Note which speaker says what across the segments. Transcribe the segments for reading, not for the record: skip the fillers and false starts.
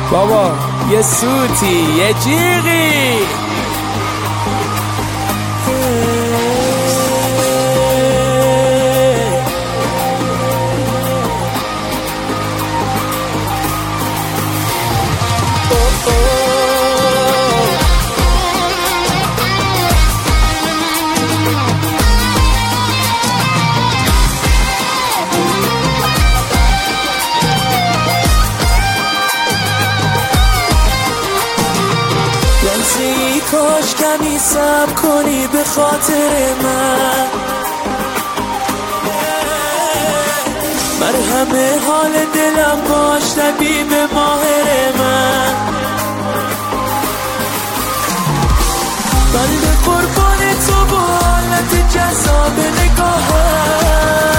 Speaker 1: بابا یه سوتی یه جیغی
Speaker 2: کاش کمی صبر کنی به خاطر من همه حال دلم باش طبیب ماهر من به قربان تو با حالت جذاب نگاهم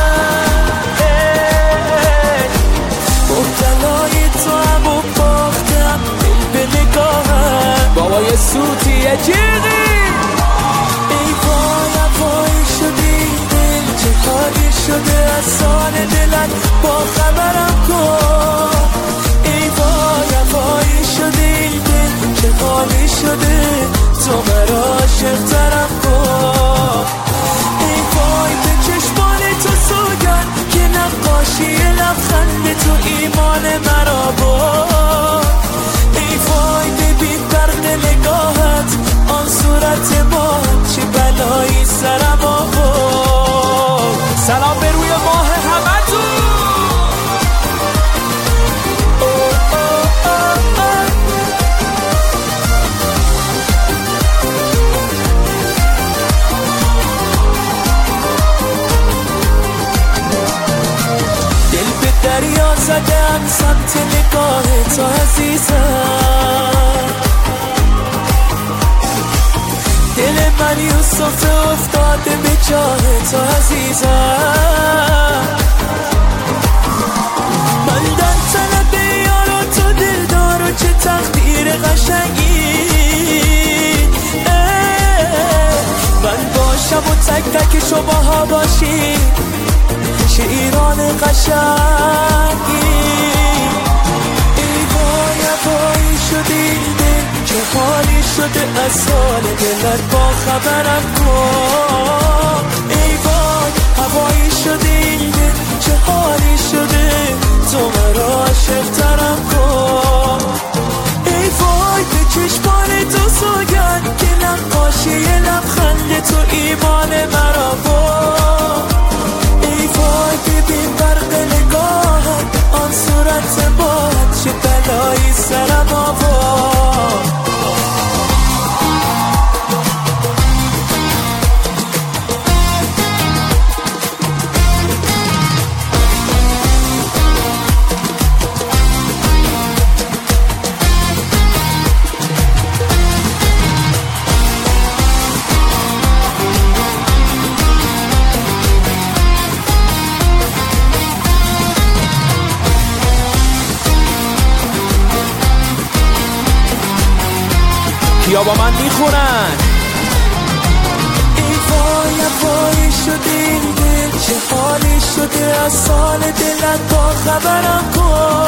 Speaker 2: مبتلای تو هم و باختم دل به نگاهم
Speaker 1: بابا یه سوتی یه جیغی
Speaker 2: ای وای وای شدی دل چه حالی شده از سال دلت با خبرم کن ای وای وای شدی دل چه حالی شده تو مرا عاشق‌ترم کن ای وای به چشمان تو سوگن که نقاشی لبخند تو ایمان مرا بود ای وای ببین برق نگاهت آن صورت ما چه بلایی سرم آورد
Speaker 1: سلام به روی ماه همتون
Speaker 2: دل به دریا زدم سمت نگاه تو عزیزم دل من یوسف افتاده به جاه تو عزیزم من در طلب یار و تو دلدار و چه تقدیر قشنگی من باشم و تک تک شماها باشی چه ایران قشنگی ای وای وای شدی دل چه حالی شده از سال دلت با خبرم کن ای وای هوایی شدی دل چه حالی شده تو مرا عاشق‌ترم کن ای وای به چشمان تو سوگن که نقاشی لبخند تو ایمان مرا بود ای وای ببین برق نگاهت آن صورت باد چه بلایی سرم آورد
Speaker 1: یا با من میخونن
Speaker 2: ای وای وای شدی دل چه حالی شده از سال دلت با خبرم کن